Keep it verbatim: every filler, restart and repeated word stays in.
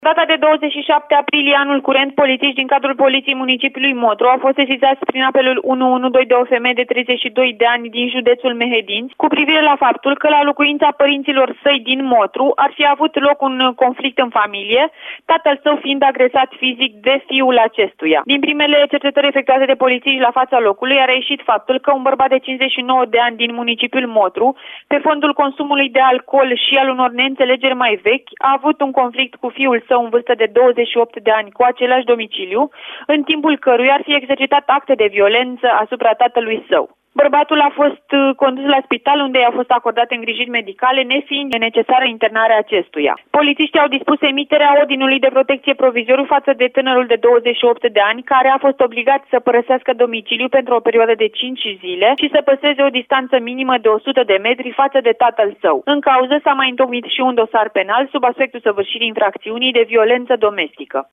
Data de douăzeci și șapte aprilie anul curent, polițiști din cadrul Poliției Municipiului Motru au fost sesizați prin apelul unu unu doi de o femeie de treizeci și doi de ani din județul Mehedinți cu privire la faptul că la locuința părinților săi din Motru ar fi avut loc un conflict în familie, tatăl său fiind agresat fizic de fiul acestuia. Din primele cercetări efectuate de polițiști la fața locului a reieșit faptul că un bărbat de cincizeci și nouă de ani din municipiul Motru, pe fondul consumului de alcool și al unor neînțelegeri mai vechi, a avut un conflict cu fiul său în vârstă de douăzeci și opt de ani cu același domiciliu, în timpul căruia ar fi exercitat acte de violență asupra tatălui său. Bărbatul a fost condus la spital, unde i-a fost acordate îngrijiri medicale, nefiind necesară internarea acestuia. Polițiștii au dispus emiterea ordinului de protecție provizoriu față de tânărul de douăzeci și opt de ani, care a fost obligat să părăsească domiciliul pentru o perioadă de cinci zile și să păstreze o distanță minimă de o sută de metri față de tatăl său. În cauză s-a mai întocmit și un dosar penal sub aspectul săvârșirii infracțiunii de violență domestică.